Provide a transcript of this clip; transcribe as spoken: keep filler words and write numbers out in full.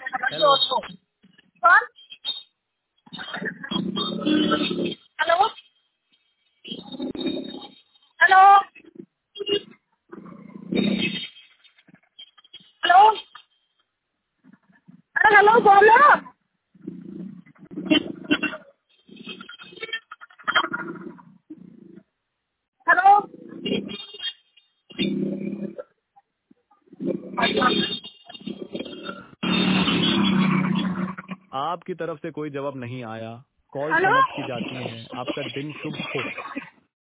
Hello कौन? Hello hello hello, अरे hello बोलो। हेलो, आपकी तरफ से कोई जवाब नहीं आया। कॉल हेलो, समाप्त की जाती है। आपका दिन शुभ हो।